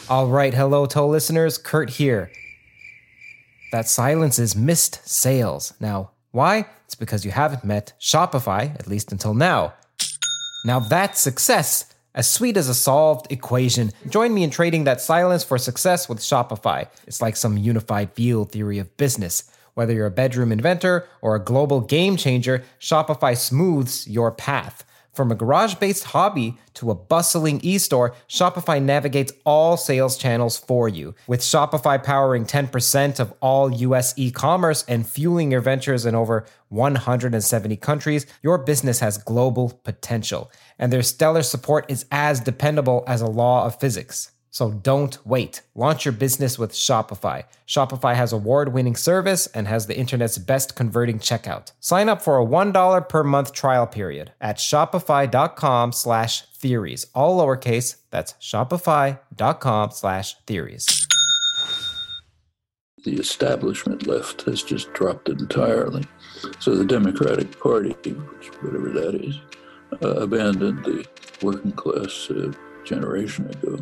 All right, hello, Toe listeners. Kurt here. That silence is missed sales. Now, why? It's because you haven't met Shopify, at least until now. Now that's success. As sweet as a solved equation. Join me in trading that silence for success with Shopify. It's like some unified field theory of business. Whether you're a bedroom inventor or a global game changer, Shopify smooths your path. From a garage-based hobby to a bustling e-store, Shopify navigates all sales channels for you. With Shopify powering 10% of all US e-commerce and fueling your ventures in over 170 countries, your business has global potential. And their stellar support is as dependable as a law of physics. So don't wait. Launch your business with Shopify. Shopify has award-winning service and has the internet's best converting checkout. Sign up for a $1 per month trial period at shopify.com/theories. All lowercase, that's shopify.com/theories. The establishment left has just dropped it entirely. So the Democratic Party, which, whatever that is, abandoned the working class a generation ago.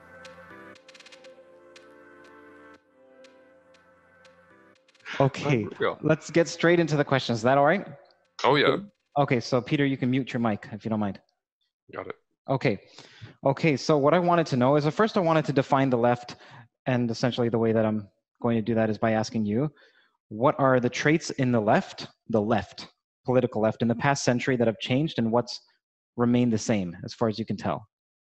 Okay, let's get straight into the questions. Is that all right? Oh, yeah. Okay, so Peter, you can mute your mic if you don't mind. Got it. Okay, so what I wanted to know is, first I wanted to define the left, and essentially the way that I'm going to do that is by asking you, what are the traits in the left, political left, in the past century that have changed, and what's remained the same as far as you can tell?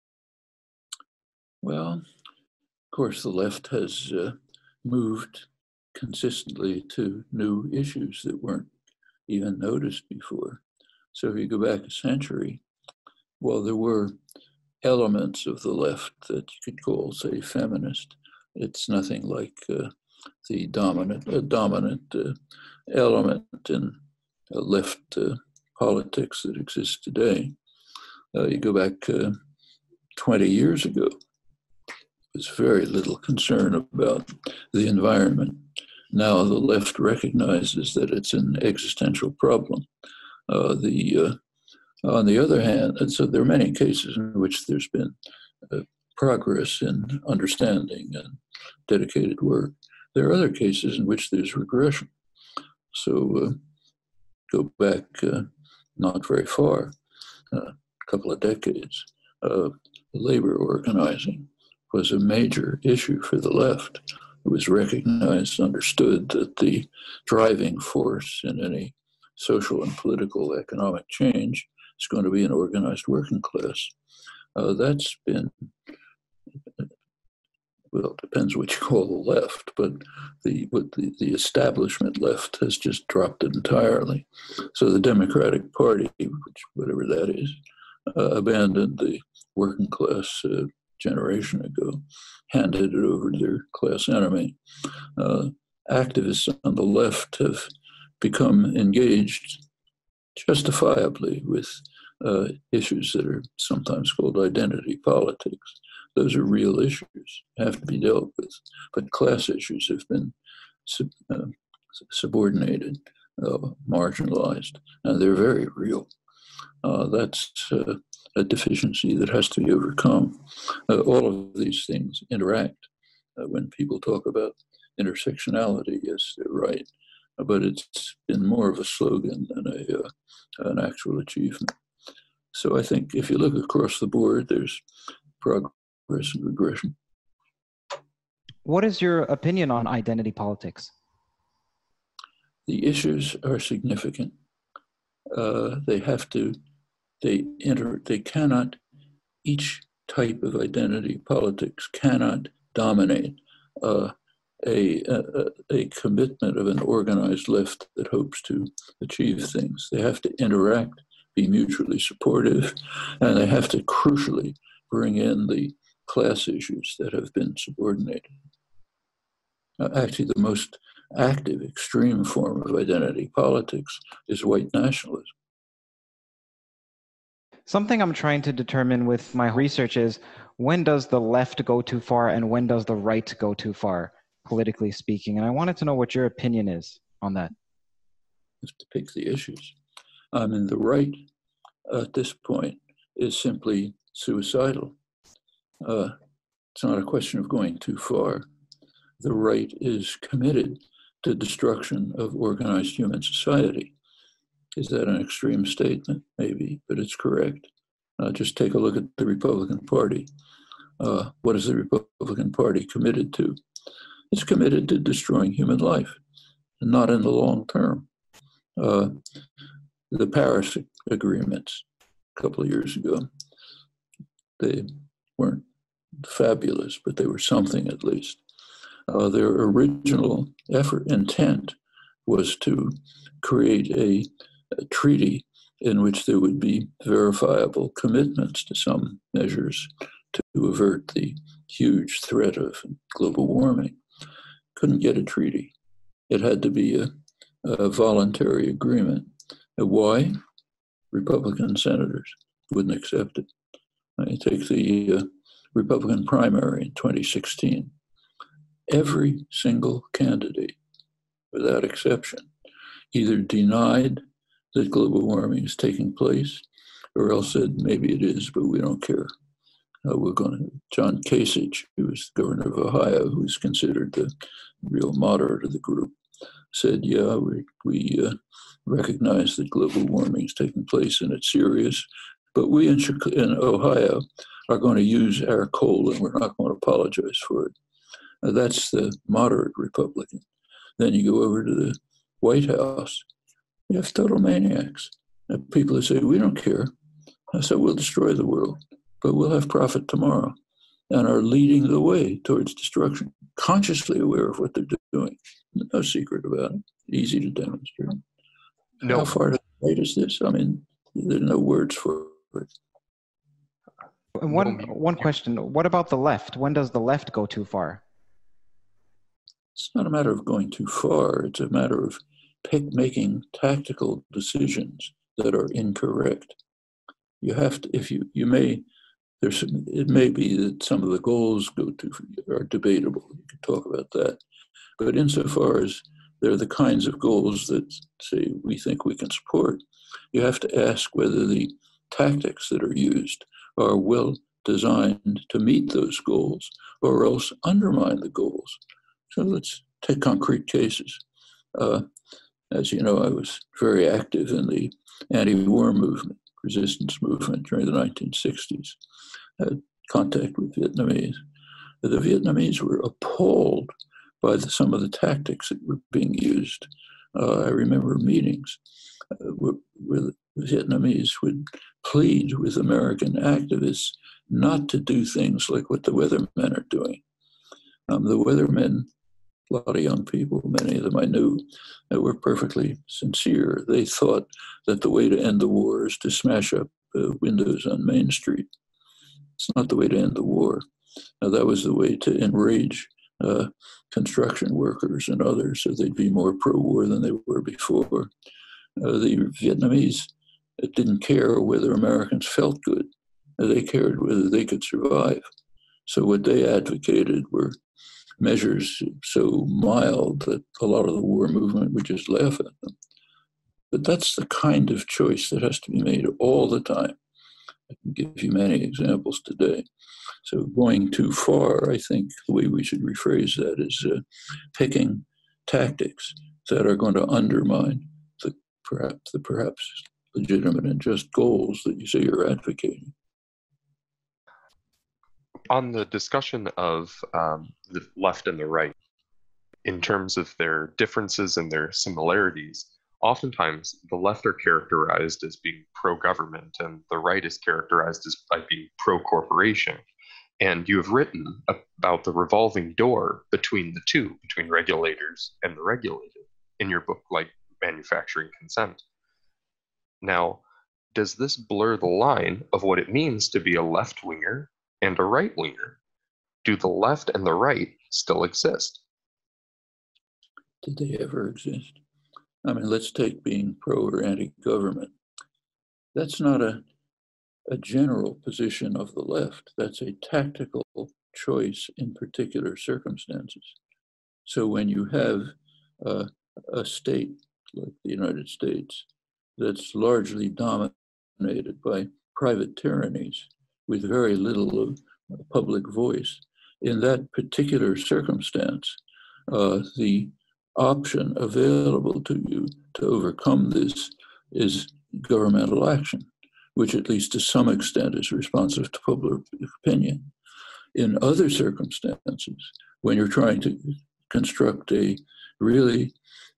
Well, of course, the left has moved consistently to new issues that weren't even noticed before. So if you go back a century, well, there were elements of the left that you could call, say, feminist. It's nothing like the dominant element in left politics that exists today. You go back 20 years ago, there's very little concern about the environment. Now the left recognizes that it's an existential problem. On the other hand, and so there are many cases in which there's been progress in understanding and dedicated work. There are other cases in which there's regression. So go back not very far, a couple of decades, labor organizing was a major issue for the left. It was recognized, understood that the driving force in any social and political economic change is going to be an organized working class. That's been, well, it depends what you call the left, but the establishment left has just dropped it entirely. So the Democratic Party, which, whatever that is, abandoned the working class generation ago, handed it over to their class enemy. Activists on the left have become engaged justifiably with issues that are sometimes called identity politics. Those are real issues, have to be dealt with, but class issues have been subordinated, marginalized, and they're very real. That's a deficiency that has to be overcome. All of these things interact. When people talk about intersectionality, yes, they're right, but it's been more of a slogan than an actual achievement. So I think if you look across the board, there's progress and regression. What is your opinion on identity politics? The issues are significant. They cannot, each type of identity politics cannot dominate a commitment of an organized left that hopes to achieve things. They have to interact, be mutually supportive, and they have to crucially bring in the class issues that have been subordinated. Actually, the most active, extreme form of identity politics is white nationalism. Something I'm trying to determine with my research is, when does the left go too far and when does the right go too far, politically speaking? And I wanted to know what your opinion is on that. You have to pick the issues. I mean, the right at this point is simply suicidal. It's not a question of going too far. The right is committed to destruction of organized human society. Is that an extreme statement? Maybe, but it's correct. Just take a look at the Republican Party. What is the Republican Party committed to? It's committed to destroying human life, and not in the long term. The Paris agreements a couple of years ago, they weren't fabulous, but they were something at least. Their original intent was to create a treaty in which there would be verifiable commitments to some measures to avert the huge threat of global warming. Couldn't get a treaty. It had to be a voluntary agreement. Why? Republican senators wouldn't accept it. I take the Republican primary in 2016. Every single candidate, without exception, either denied that global warming is taking place or else said, maybe it is, but we don't care. John Kasich, who was the governor of Ohio, who's considered the real moderate of the group, said, yeah, we recognize that global warming is taking place and it's serious, but we in Ohio are going to use our coal and we're not going to apologize for it. That's the moderate Republican. Then you go over to the White House, you have total maniacs. People who say, we don't care. So we'll destroy the world, but we'll have profit tomorrow, and are leading the way towards destruction, consciously aware of what they're doing. No secret about it. Easy to demonstrate. No. How far to the right is this? I mean, there's no words for it. And one question, what about the left? When does the left go too far? It's not a matter of going too far. It's a matter of making tactical decisions that are incorrect. You have to, it may be that some of the goals are debatable. You can talk about that. But insofar as they're the kinds of goals that, say, we think we can support, you have to ask whether the tactics that are used are well designed to meet those goals or else undermine the goals. So let's take concrete cases. As you know, I was very active in the anti-war movement, resistance movement during the 1960s. I had contact with Vietnamese. The Vietnamese were appalled by some of the tactics that were being used. I remember meetings where the Vietnamese would plead with American activists not to do things like what the weathermen are doing. The weathermen, a lot of young people, many of them I knew, were perfectly sincere. They thought that the way to end the war is to smash up windows on Main Street. It's not the way to end the war. That was the way to enrage construction workers and others so they'd be more pro-war than they were before. The Vietnamese didn't care whether Americans felt good. They cared whether they could survive. So what they advocated were measures so mild that a lot of the war movement would just laugh at them. But that's the kind of choice that has to be made all the time. I can give you many examples today. So going too far, I think the way we should rephrase that is picking tactics that are going to undermine the perhaps legitimate and just goals that you say you're advocating. On the discussion of the left and the right, in terms of their differences and their similarities, oftentimes the left are characterized as being pro-government and the right is characterized as by being pro-corporation. And you have written about the revolving door between the two, between regulators and the regulated, in your book, like Manufacturing Consent. Now, does this blur the line of what it means to be a left-winger and a right-winger? Do the left and the right still exist? Did they ever exist? I mean, let's take being pro or anti-government. That's not a general position of the left. That's a tactical choice in particular circumstances. So when you have a state like the United States that's largely dominated by private tyrannies with very little of public voice, in that particular circumstance, the option available to you to overcome this is governmental action, which at least to some extent is responsive to public opinion. In other circumstances, when you're trying to construct a really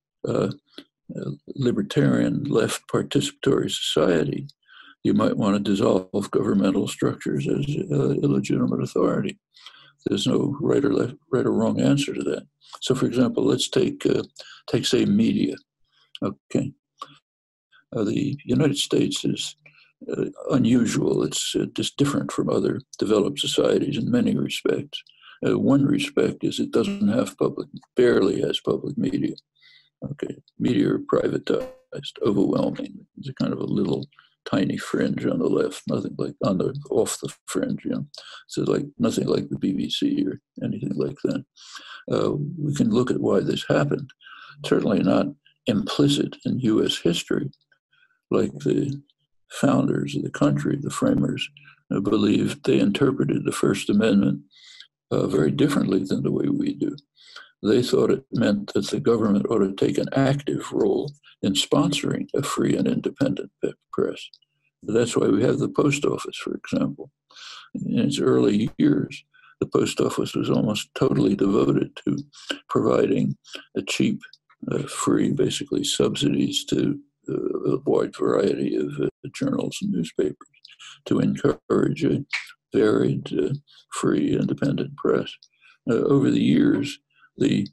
libertarian left participatory society, you might want to dissolve governmental structures as illegitimate authority. There's no right or wrong answer to that. So, for example, let's take say media. Okay, the United States is unusual. It's just different from other developed societies in many respects. One respect is it doesn't have barely has public media. Okay, media are privatized, overwhelming. It's a kind of a little tiny fringe on the left, nothing like off the fringe, So like nothing like the BBC or anything like that. We can look at why this happened. Certainly not implicit in U.S. history, like the founders of the country, the framers, believed they interpreted the First Amendment very differently than the way we do. They thought it meant that the government ought to take an active role in sponsoring a free and independent press. That's why we have the post office, for example. In its early years, the post office was almost totally devoted to providing a cheap, free, basically subsidies to a wide variety of journals and newspapers to encourage a varied, free, independent press. Over the years, the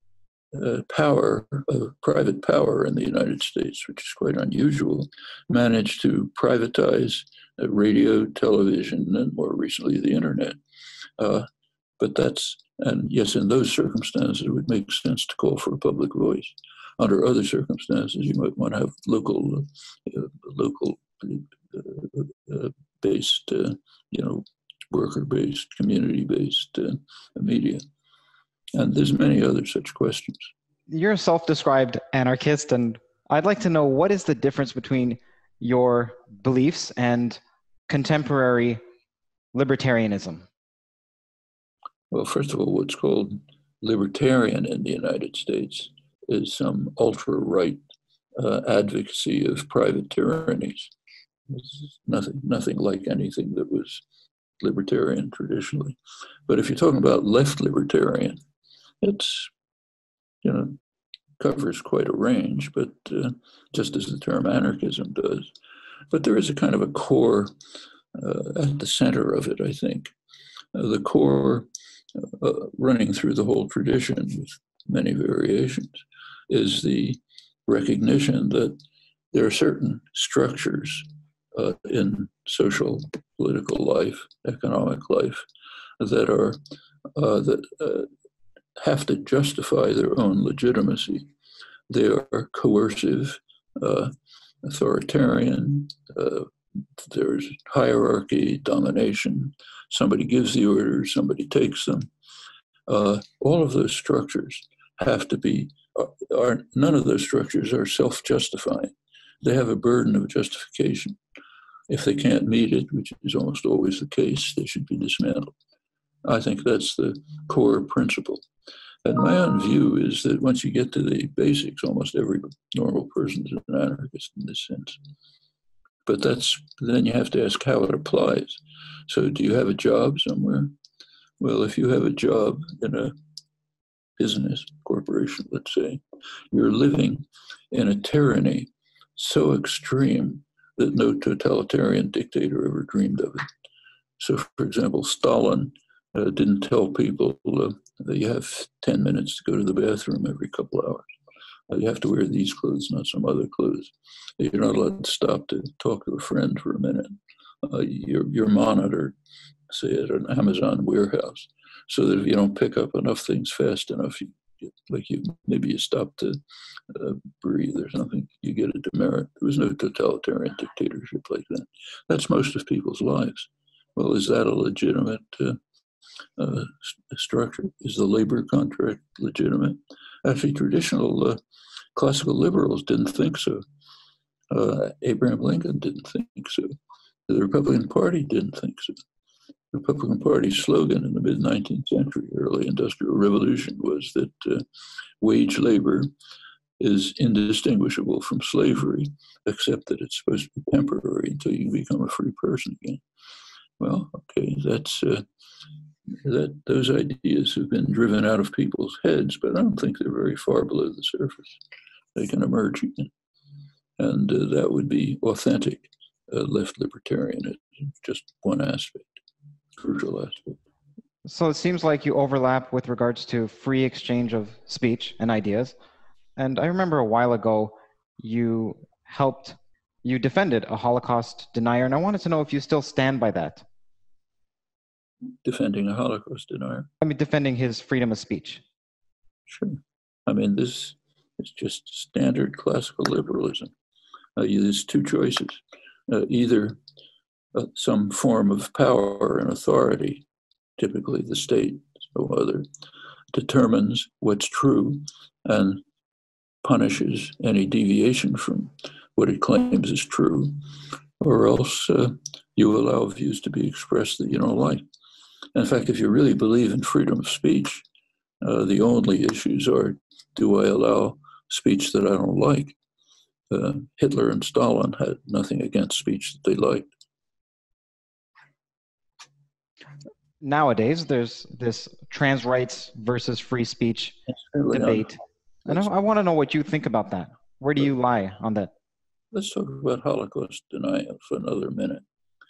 private power in the United States, which is quite unusual, managed to privatize radio, television, and more recently the internet. And yes, in those circumstances, it would make sense to call for a public voice. Under other circumstances, you might want to have local based, worker-based, community-based media. And there's many other such questions. You're a self-described anarchist, and I'd like to know what is the difference between your beliefs and contemporary libertarianism? Well, first of all, what's called libertarian in the United States is some ultra-right advocacy of private tyrannies. It's nothing like anything that was libertarian traditionally. But if you're talking about left libertarian, it's, covers quite a range, but just as the term anarchism does. But there is a kind of a core at the center of it, I think. The core running through the whole tradition with many variations is the recognition that there are certain structures in social, political life, economic life that have to justify their own legitimacy. They are coercive, authoritarian. There's hierarchy, domination. Somebody gives the orders, somebody takes them. All of those structures have to be. None of those structures are self-justifying. They have a burden of justification. If they can't meet it, which is almost always the case, they should be dismantled. I think that's the core principle. And my own view is that once you get to the basics, almost every normal person is an anarchist in this sense. But then you have to ask how it applies. So do you have a job somewhere? Well, if you have a job in a business corporation, let's say, you're living in a tyranny so extreme that no totalitarian dictator ever dreamed of it. So, for example, Stalin didn't tell people that you have 10 minutes to go to the bathroom every couple hours. You have to wear these clothes, not some other clothes. You're not allowed to stop to talk to a friend for a minute. You're monitored, say, at an Amazon warehouse, so that if you don't pick up enough things fast enough, maybe you stop to breathe or something, you get a demerit. There was no totalitarian dictatorship like that. That's most of people's lives. Well, is that a legitimate structure? Is the labor contract legitimate? Actually, traditional classical liberals didn't think so. Abraham Lincoln didn't think so. The Republican Party didn't think so. Republican Party slogan in the mid-19th century, early industrial revolution, was that wage labor is indistinguishable from slavery, except that it's supposed to be temporary until you can become a free person again. Well, okay, that's those ideas have been driven out of people's heads, but I don't think they're very far below the surface. They can emerge again, and that would be authentic left libertarianism. Just one aspect, crucial aspect. So it seems like you overlap with regards to free exchange of speech and ideas. And I remember a while ago you defended a Holocaust denier, and I wanted to know if you still stand by that. Defending a Holocaust denier? I mean, defending his freedom of speech. Sure. I mean, this is just standard classical liberalism. There's two choices. Either some form of power and authority, typically the state, no other, determines what's true and punishes any deviation from what it claims is true, or else you allow views to be expressed that you don't like. In fact, if you really believe in freedom of speech, the only issues are, do I allow speech that I don't like? Hitler and Stalin had nothing against speech that they liked. Nowadays, there's this trans rights versus free speech debate. And I want to know what you think about that. Where do you lie on that? Let's talk about Holocaust denial for another minute.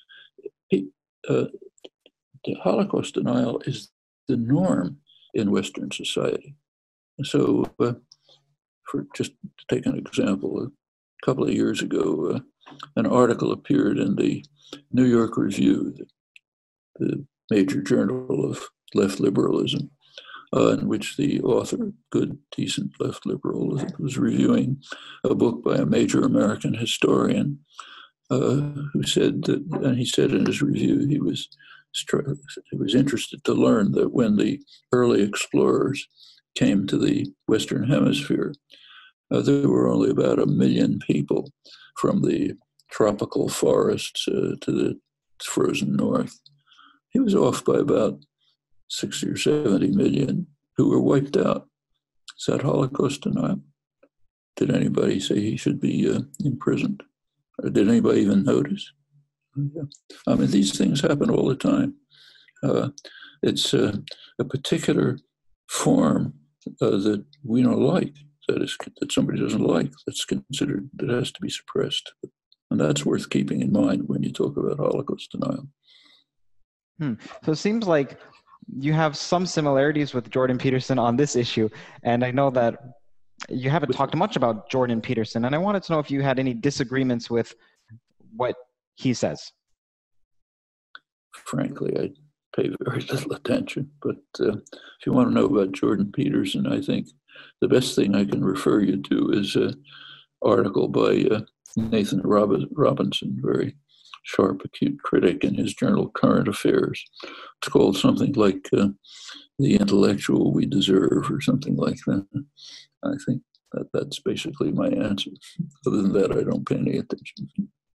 The Holocaust denial is the norm in Western society. So, for just to take an example, a couple of years ago, an article appeared in the New York Review, the major journal of left liberalism, in which the author, good, decent left liberal, was reviewing a book by a major American historian who said that, and he said in his review, he was interested to learn that when the early explorers came to the Western Hemisphere, there were only about 1 million people from the tropical forests to the frozen north. He was off by about 60 or 70 million who were wiped out. Is that Holocaust denial? Did anybody say he should be imprisoned? Or did anybody even notice? I mean, these things happen all the time. It's a particular form that we don't like, that somebody doesn't like, that's considered, that has to be suppressed. And that's worth keeping in mind when you talk about Holocaust denial. So it seems like you have some similarities with Jordan Peterson on this issue. And I know that you haven't talked much about Jordan Peterson. And I wanted to know if you had any disagreements with what he says. Frankly, I pay very little attention. But if you want to know about Jordan Peterson, I think the best thing I can refer you to is an article by Nathan Robinson, very sharp, acute critic, in his journal Current Affairs. It's called something like The Intellectual We Deserve or something like that. I think that's basically my answer. Other than that, I don't pay any attention.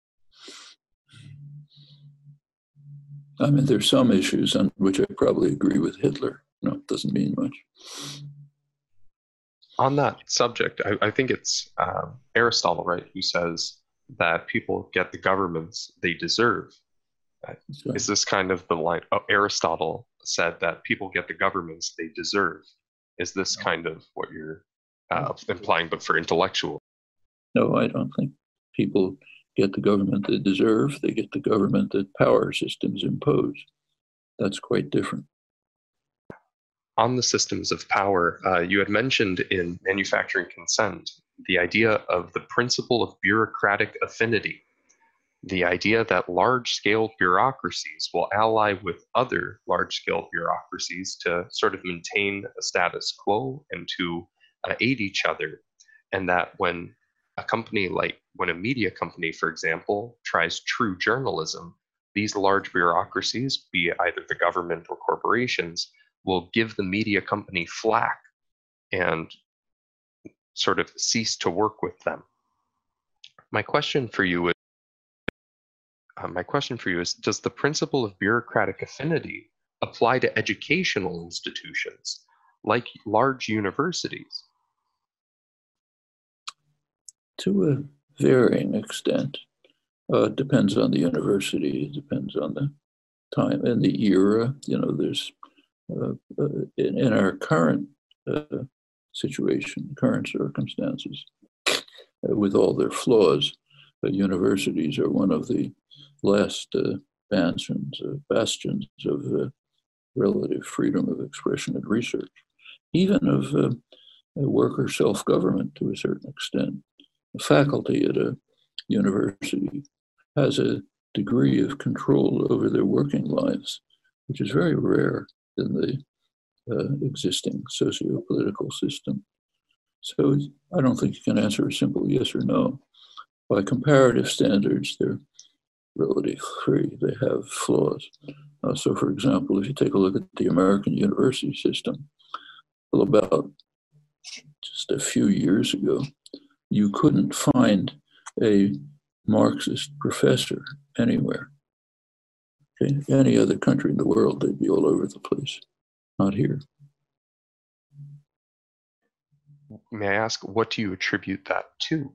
I mean, there's some issues on which I probably agree with Hitler. No, it doesn't mean much. On that subject, I think it's Aristotle, right, who says that people get the governments they deserve. Right. Is this kind of the line? Oh, Aristotle said that people get the governments they deserve. Is this kind of what you're implying, but for intellectual? No, I don't think people get the government they deserve. They get the government that power systems impose. That's quite different. On the systems of power, you had mentioned in Manufacturing Consent the idea of the principle of bureaucratic affinity, the idea that large-scale bureaucracies will ally with other large-scale bureaucracies to sort of maintain a status quo and to aid each other, and that when a media company, for example, tries true journalism, these large bureaucracies, be it either the government or corporations, will give the media company flack and sort of cease to work with them. My question for you is, My question for you is, does the principle of bureaucratic affinity apply to educational institutions like large universities? To a varying extent. It depends on the university, it depends on the time and the era. There's in our current situation, current circumstances, with all their flaws, universities are one of the last bastions of relative freedom of expression and research, even of worker self-government to a certain extent. The faculty at a university has a degree of control over their working lives, which is very rare in the existing socio-political system. So I don't think you can answer a simple yes or no. By comparative standards, they're relatively free. They have flaws. So, for example, if you take a look at the American university system, well, about just a few years ago, you couldn't find a Marxist professor anywhere. Okay? Any other country in the world, they'd be all over the place. Not here. May I ask, what do you attribute that to?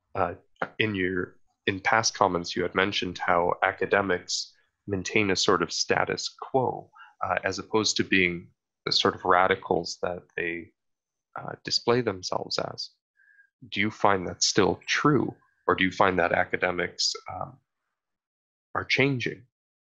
In past comments, you had mentioned how academics maintain a sort of status quo, as opposed to being the sort of radicals that they display themselves as. Do you find that still true, or do you find that academics are changing?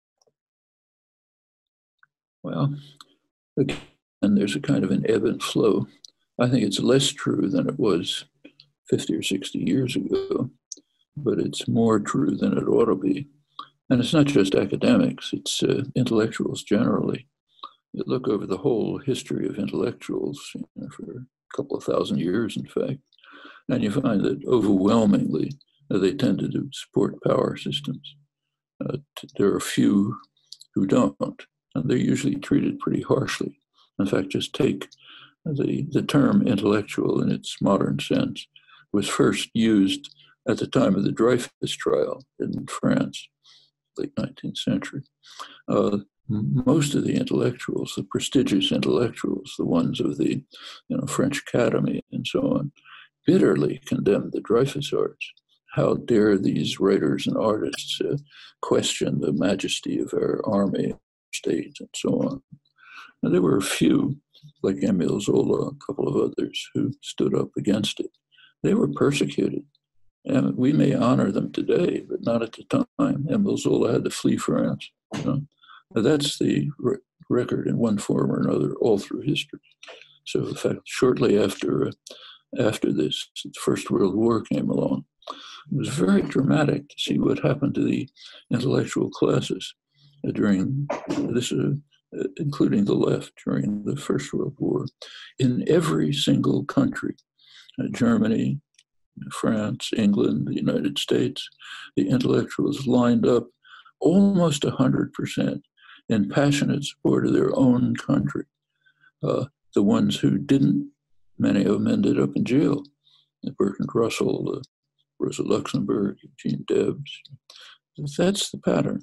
Well, again, there's a kind of an ebb and flow. I think it's less true than it was 50 or 60 years ago, but it's more true than it ought to be. And it's not just academics, it's intellectuals generally. You look over the whole history of intellectuals for a couple of thousand years, in fact, and you find that overwhelmingly they tend to support power systems. There are a few who don't, and they're usually treated pretty harshly. In fact, just take the term intellectual in its modern sense was first used at the time of the Dreyfus trial in France, late 19th century. Most of the intellectuals, the prestigious intellectuals, the ones of the French Academy and so on, bitterly condemned the Dreyfus arts. How dare these writers and artists question the majesty of our army, state, and so on. And there were a few, like Émile Zola, a couple of others, who stood up against it. They were persecuted. And we may honor them today, but not at the time. Émile Zola had to flee France. That's the record in one form or another all through history. So, in fact, shortly after this, the First World War came along. It was very dramatic to see what happened to the intellectual classes during this, including the left, during the First World War. In every single country, Germany, France, England, the United States, the intellectuals lined up almost 100% in passionate support of their own country. The ones who didn't, many of them ended up in jail. Bertrand Russell, Rosa Luxemburg, Eugene Debs. That's the pattern.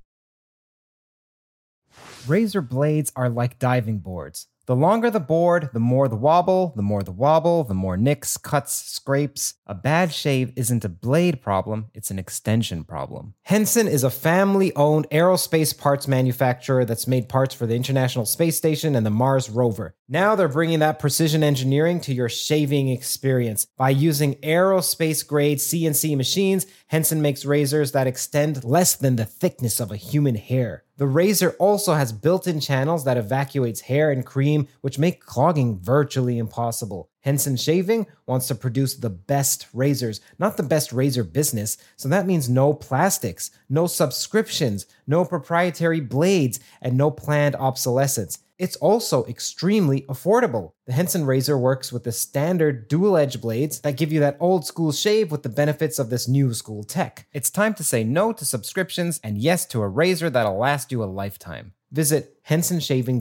Razor blades are like diving boards. The longer the board, the more the wobble, the more the wobble, the more nicks, cuts, scrapes. A bad shave isn't a blade problem, it's an extension problem. Henson is a family-owned aerospace parts manufacturer that's made parts for the International Space Station and the Mars rover. Now they're bringing that precision engineering to your shaving experience. By using aerospace-grade CNC machines, Henson makes razors that extend less than the thickness of a human hair. The razor also has built-in channels that evacuates hair and cream, which make clogging virtually impossible. Henson Shaving wants to produce the best razors, not the best razor business, so that means no plastics, no subscriptions, no proprietary blades, and no planned obsolescence. It's also extremely affordable. The Henson razor works with the standard dual-edge blades that give you that old-school shave with the benefits of this new-school tech. It's time to say no to subscriptions and yes to a razor that'll last you a lifetime. Visit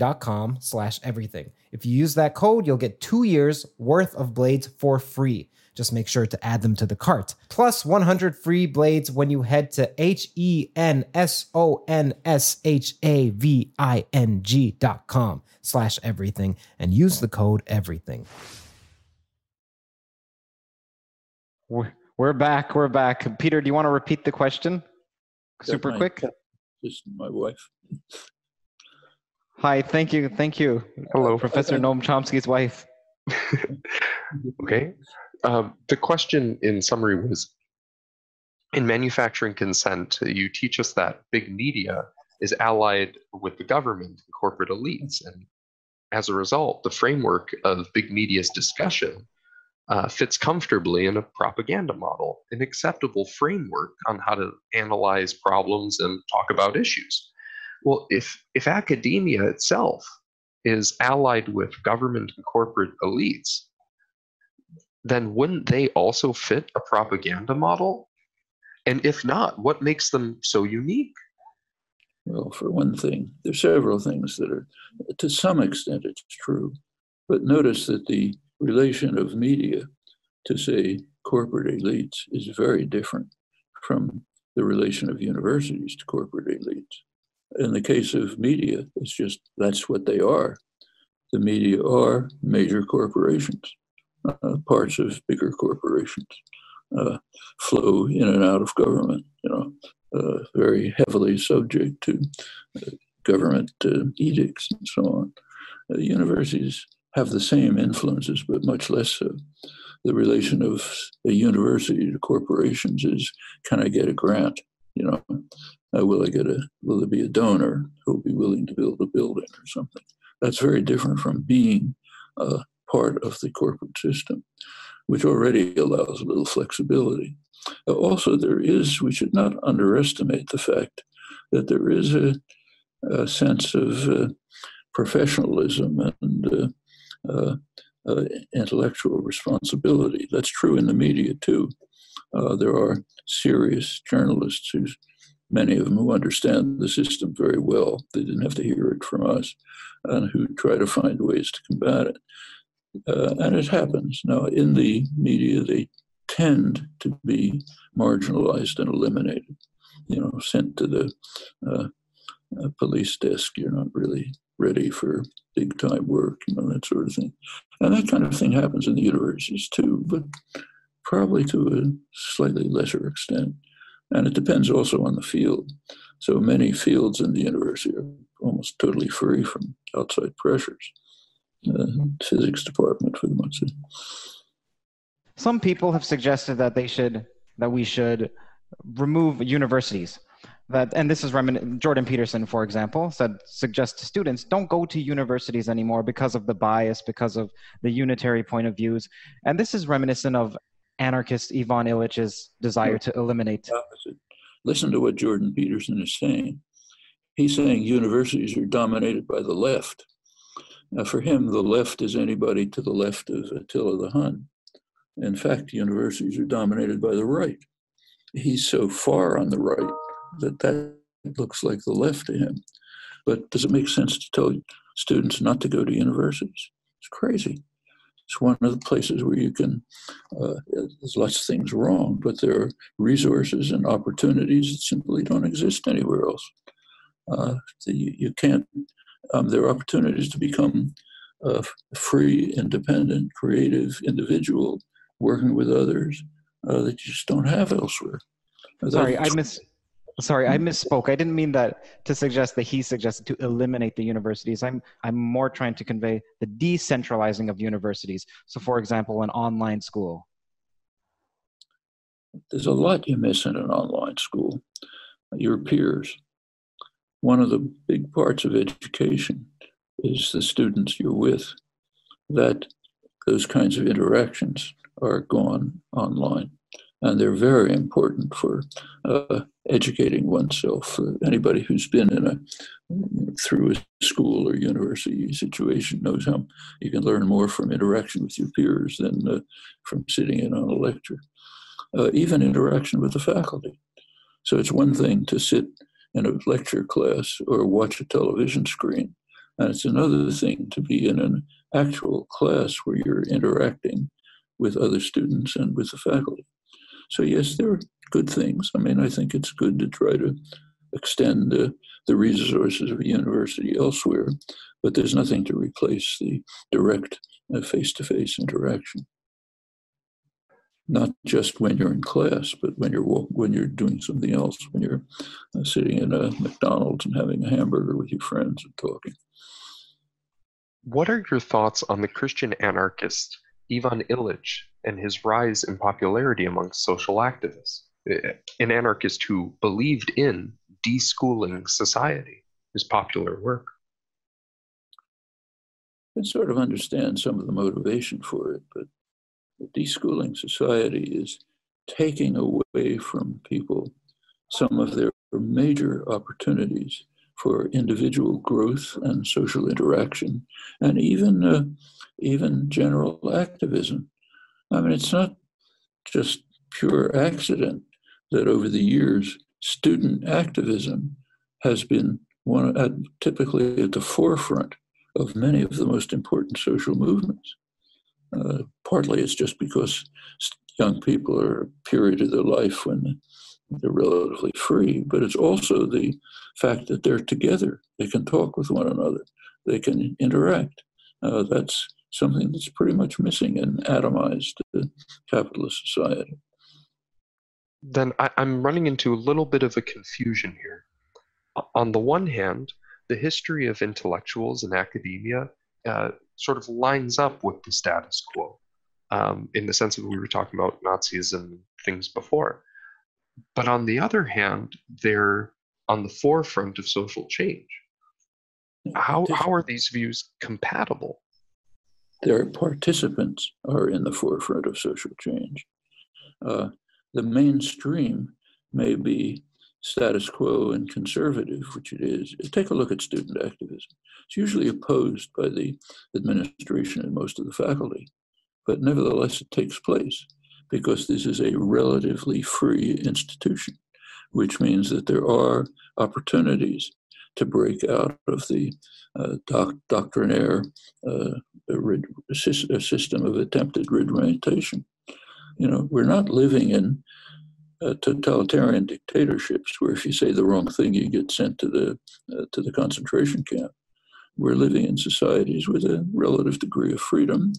hensonshaving.com/everything. If you use that code, you'll get 2 years worth of blades for free. Just make sure to add them to the cart. Plus 100 free blades when you head to HENSONSHAVING.com/everything and use the code everything. We're back. We're back. Peter, do you want to repeat the question? Super quick. Just my wife. Hi, thank you. Thank you. Hello. Professor Noam Chomsky's wife. Okay. The question in summary was, in manufacturing consent, you teach us that big media is allied with the government and corporate elites. And as a result, the framework of big media's discussion fits comfortably in a propaganda model, an acceptable framework on how to analyze problems and talk about issues. Well, if academia itself is allied with government and corporate elites, then wouldn't they also fit a propaganda model? And if not, what makes them so unique? Well, for one thing, there's several things that are, to some extent, it's true. But notice that the relation of media to, say, corporate elites is very different from the relation of universities to corporate elites. In the case of media, it's just that's what they are. The media are major corporations. Parts of bigger corporations flow in and out of government, very heavily subject to government edicts and so on. Universities have the same influences, but much less so. The relation of a university to corporations is, can I get a grant? Will there be a donor who will be willing to build a building or something? That's very different from being part of the corporate system, which already allows a little flexibility. Also, we should not underestimate the fact that there is a sense of professionalism and intellectual responsibility. That's true in the media, too. There are serious journalists, many of them who understand the system very well. They didn't have to hear it from us, and who try to find ways to combat it. And it happens. Now, in the media, they tend to be marginalized and eliminated, sent to the police desk. You're not really ready for big time work, that sort of thing. And that kind of thing happens in the universities too, but probably to a slightly lesser extent. And it depends also on the field. So many fields in the university are almost totally free from outside pressures. Physics department, for the most part. Some people have suggested that we should remove universities. And this is Jordan Peterson, for example, suggests to students, don't go to universities anymore because of the bias, because of the unitary point of views. And this is reminiscent of anarchist Ivan Illich's desire to eliminate. Opposite. Listen to what Jordan Peterson is saying. He's saying universities are dominated by the left. Now, for him, the left is anybody to the left of Attila the Hun. In fact, universities are dominated by the right. He's so far on the right that looks like the left to him. But does it make sense to tell students not to go to universities? It's crazy. It's one of the places where you can, there's lots of things wrong, but there are resources and opportunities that simply don't exist anywhere else. You can't. There are opportunities to become a free, independent, creative individual working with others that you just don't have elsewhere. Sorry, I misspoke. I didn't mean that to suggest that he suggested to eliminate the universities. I'm more trying to convey the decentralizing of universities. So, for example, an online school. There's a lot you miss in an online school. Your peers. One of the big parts of education is the students you're with. That those kinds of interactions are gone online. And they're very important for educating oneself. Anybody who's been through a school or university situation knows how you can learn more from interaction with your peers than from sitting in on a lecture. Even interaction with the faculty. So it's one thing to sit in a lecture class or watch a television screen, and it's another thing to be in an actual class where you're interacting with other students and with the faculty. So yes, there are good things. I mean, I think it's good to try to extend the resources of a university elsewhere, but there's nothing to replace the direct face-to-face interaction. Not just when you're in class, but when you're doing something else, when you're sitting in a McDonald's and having a hamburger with your friends and talking. What are your thoughts on the Christian anarchist Ivan Illich and his rise in popularity amongst social activists? An anarchist who believed in deschooling society, his popular work. I can sort of understand some of the motivation for it, but the deschooling society is taking away from people some of their major opportunities for individual growth and social interaction, and even general activism. I mean, it's not just pure accident that over the years, student activism has been typically at the forefront of many of the most important social movements. Partly it's just because young people are a period of their life when they're relatively free, but it's also the fact that they're together. They can talk with one another. They can interact. That's something that's pretty much missing in atomized capitalist society. Then I'm running into a little bit of a confusion here. On the one hand, the history of intellectuals and academia sort of lines up with the status quo, in the sense that we were talking about Nazism and things before. But on the other hand, they're on the forefront of social change. How are these views compatible? Their participants are in the forefront of social change. The mainstream may be status quo and conservative, which it is. Take a look at student activism. It's usually opposed by the administration and most of the faculty, but nevertheless it takes place because this is a relatively free institution, which means that there are opportunities to break out of the doctrinaire system of attempted regimentation. You know, we're not living in totalitarian dictatorships where if you say the wrong thing, you get sent to the concentration camp. We're living in societies with a relative degree of freedom,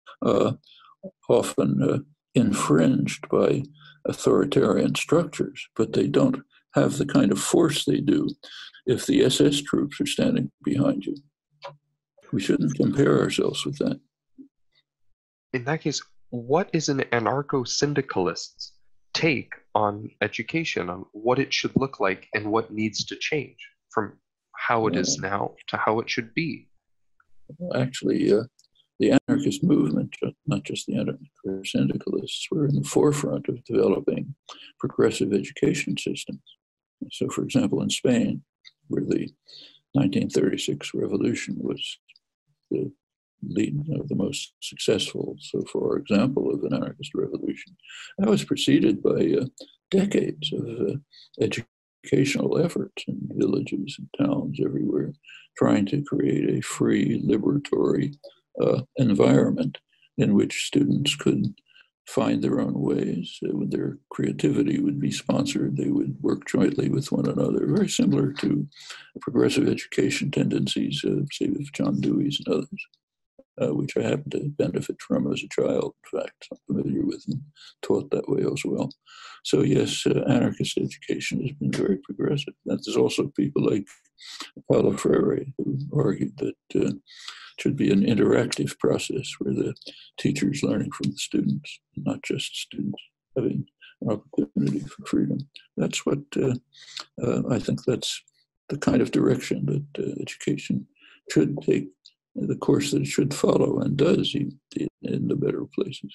often infringed by authoritarian structures, but they don't have the kind of force they do if the SS troops are standing behind you. We shouldn't compare ourselves with that. In that case, what is an anarcho-syndicalist's take on education, on what it should look like and what needs to change from how it is now to how it should be? Actually, the anarchist movement, not just the anarcho-syndicalists, were in the forefront of developing progressive education systems. So, for example, in Spain, where the 1936 revolution was the most successful so far example of an anarchist revolution, that was preceded by decades of educational efforts in villages and towns everywhere, trying to create a free, liberatory environment in which students could find their own ways. Their creativity would be sponsored. They would work jointly with one another, very similar to progressive education tendencies, say, of John Dewey's and others, which I happened to benefit from as a child. In fact, I'm familiar with and taught that way as well. So yes, anarchist education has been very progressive. And there's also people like Paulo Freire who argued that it should be an interactive process where the teacher is learning from the students, not just students having an opportunity for freedom. That's what I think that's the kind of direction that education should take, the course that it should follow and does in the better places.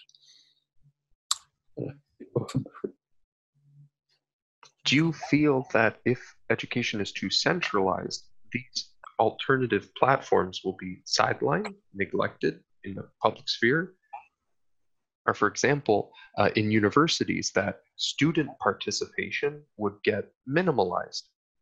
Do you feel that if education is too centralized, these alternative platforms will be sidelined, neglected in the public sphere? Or, for example, in universities, that student participation would get minimalized?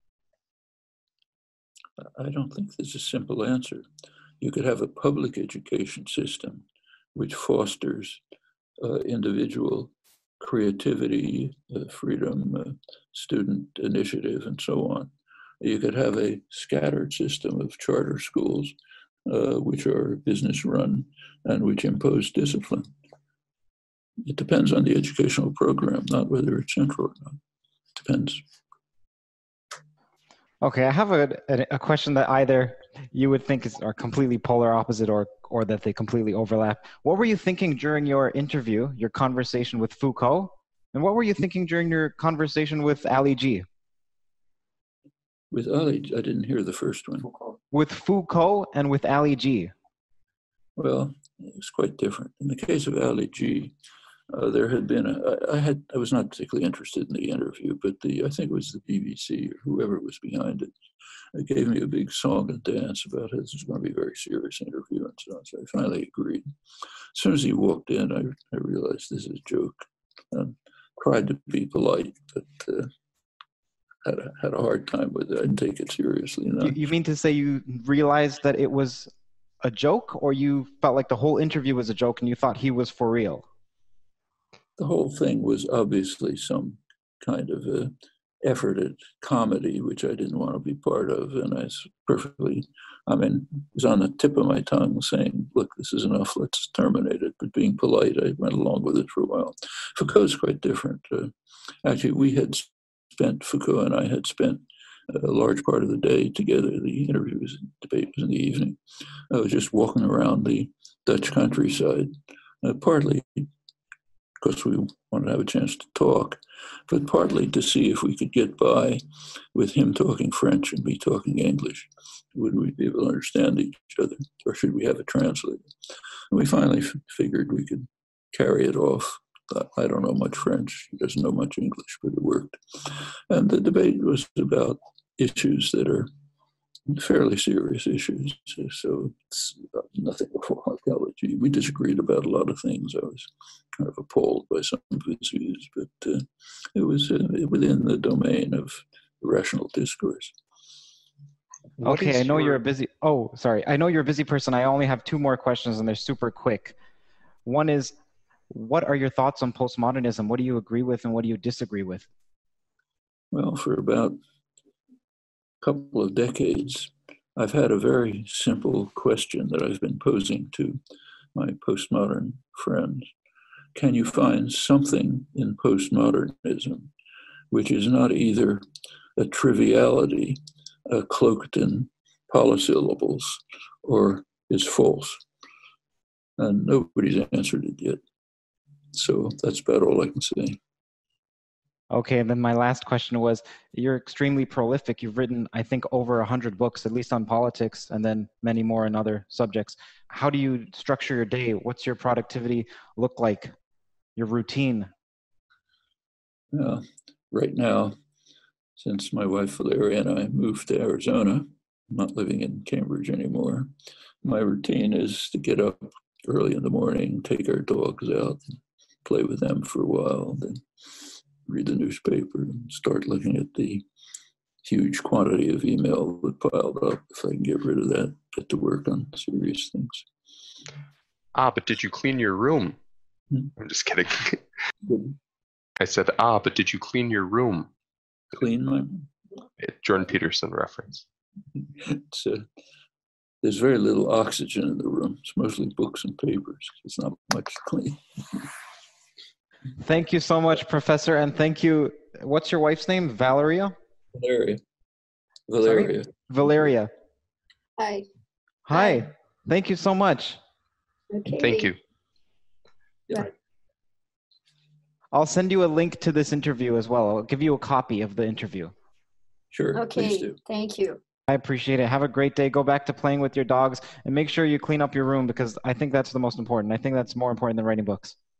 I don't think there's a simple answer. You could have a public education system which fosters individual creativity, freedom, student initiative, and so on. You could have a scattered system of charter schools, which are business run and which impose discipline. It depends on the educational program, not whether it's central or not. It depends. Okay, I have a question that either you would think are completely polar opposite or that they completely overlap. What were you thinking during your interview, your conversation with Foucault? And what were you thinking during your conversation with Ali G? With Ali, I didn't hear the first one. With Foucault and with Ali G. Well, it was quite different. In the case of Ali G, there had been I was not particularly interested in the interview, but I think it was the BBC or whoever was behind it. It gave me a big song and dance about it. This is going to be a very serious interview and so on. So I finally agreed. As soon as he walked in, I realized this is a joke and tried to be polite, but had a hard time with it. I didn't take it seriously enough. You mean to say you realized that it was a joke, or you felt like the whole interview was a joke and you thought he was for real? The whole thing was obviously some kind of a efforted comedy, which I didn't want to be part of. And it was on the tip of my tongue saying, look, this is enough, let's terminate it. But being polite, I went along with it for a while. Foucault's quite different. Actually, Foucault and I had spent a large part of the day together. The interviews and debate was in the evening. I was just walking around the Dutch countryside, partly because we wanted to have a chance to talk, but partly to see if we could get by with him talking French and me talking English. Would we be able to understand each other, or should we have a translator? And we finally figured we could carry it off. I don't know much French, he doesn't know much English, but it worked. And the debate was about issues that are fairly serious issues. So it's nothing before archaeology. We disagreed about a lot of things. I was kind of appalled by some of his views, but it was within the domain of rational discourse. Okay, I know you're a busy. Oh, sorry. I know you're a busy person. I only have two more questions, and they're super quick. One is, what are your thoughts on postmodernism? What do you agree with, and what do you disagree with? Well, for about a couple of decades, I've had a very simple question that I've been posing to my postmodern friends. Can you find something in postmodernism which is not either a triviality, cloaked in polysyllables, or is false? And nobody's answered it yet. So that's about all I can say. Okay, and then my last question was, you're extremely prolific. You've written, I think, over 100 books, at least on politics, and then many more on other subjects. How do you structure your day? What's your productivity look like? Your routine? Right now, since my wife Valeria and I moved to Arizona, I'm not living in Cambridge anymore, my routine is to get up early in the morning, take our dogs out, and play with them for a while, then read the newspaper and start looking at the huge quantity of email that piled up. If I can get rid of that, get to work on serious things. But did you clean your room? I'm just kidding. I said, but did you clean your room? Clean my room? Jordan Peterson reference. There's very little oxygen in the room. It's mostly books and papers. It's not much to clean. Thank you so much, Professor. And thank you. What's your wife's name? Valeria? Valeria. Sorry? Valeria. Hi. Hi. Thank you so much. Okay. Thank you. Right. I'll send you a link to this interview as well. I'll give you a copy of the interview. Sure. Okay. Please do. Thank you. I appreciate it. Have a great day. Go back to playing with your dogs and make sure you clean up your room, because I think that's the most important. I think that's more important than writing books.